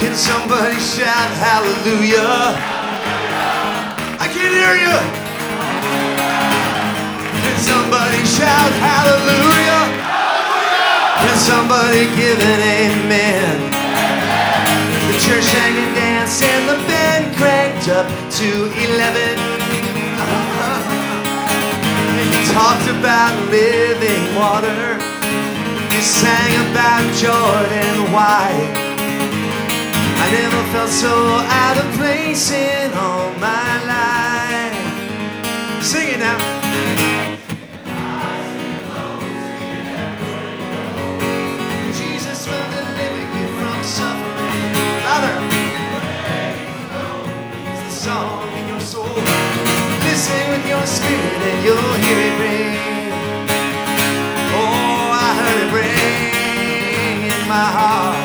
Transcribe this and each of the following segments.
Can somebody shout hallelujah? I can't hear you. Can somebody shout hallelujah? Can somebody give an amen? The church sang and danced and the band cranked up to 11. And he talked about living water. He sang about Jordan White. I never felt so out of place in all my life. Sing it now. Jesus will deliver you from suffering. Louder. It's the song in your soul. Listen with your spirit and you'll hear it ring. Oh, I heard it ring in my heart.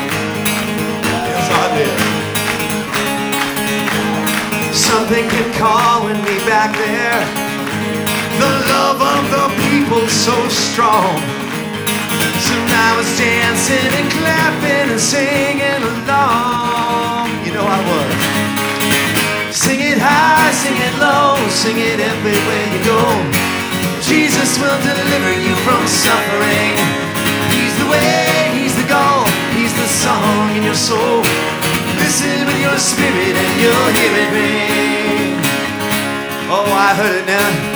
Something kept calling me back there. The love of the people so strong. So I was dancing and clapping and singing along. You know I was. Sing it high, sing it low, sing it everywhere you go. Jesus will deliver you from suffering. He's the way, he's the goal, he's the song in your soul. Listen with your spirit and you'll hear it ring. Oh, I heard it now.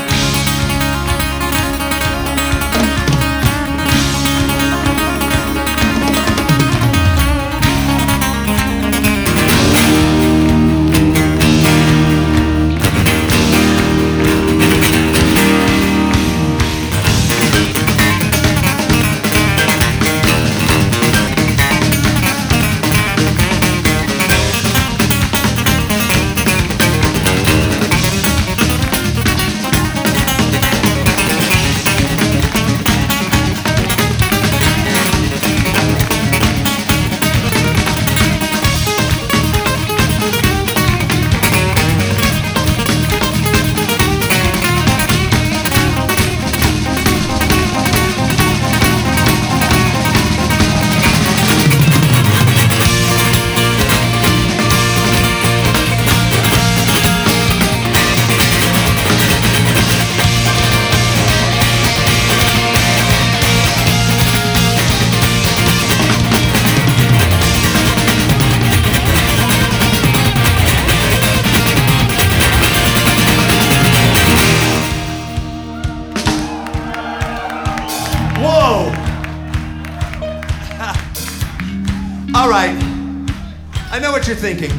All right, I know what you're thinking.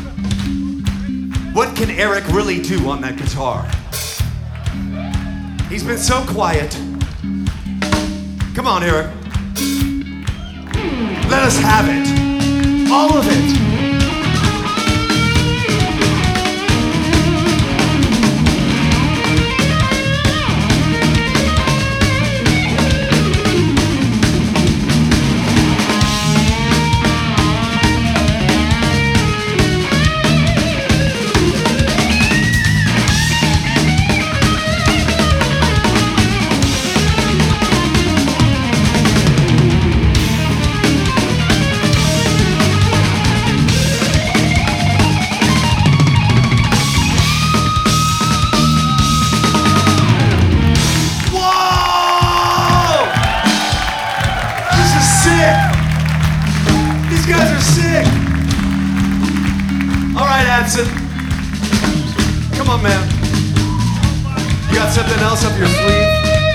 What can Eric really do on that guitar? He's been so quiet. Come on, Eric. Let us have it. All of it. Come on, man. You got something else up your sleeve?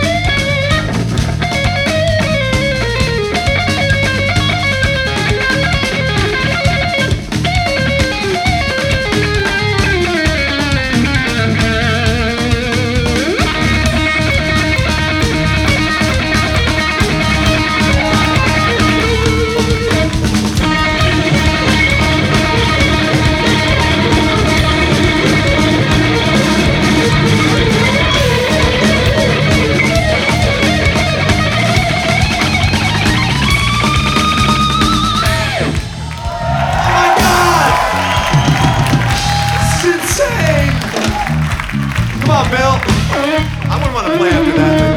I wouldn't want to play after that.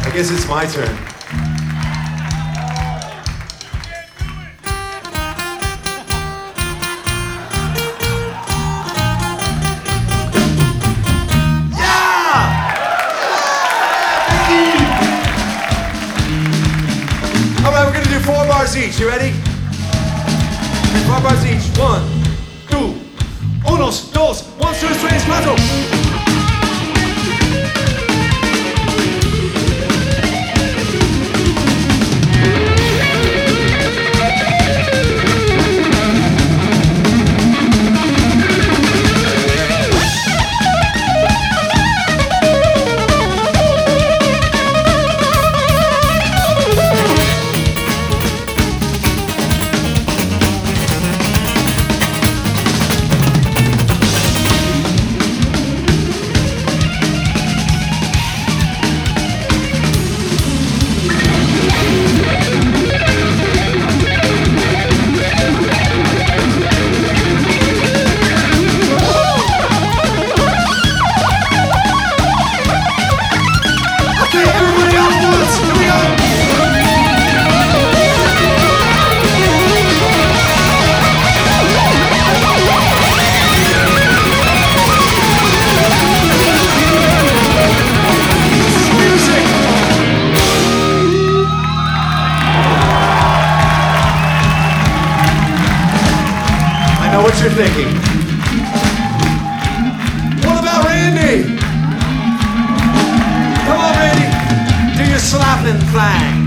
I guess it's my turn. Alright, we're gonna do 4 bars each. You ready? 4 bars each. 1, 2, 1, 2, 1, 2, 3, 4. I know what you're thinking. What about Randy? Come on, Randy. Do your slapping thing.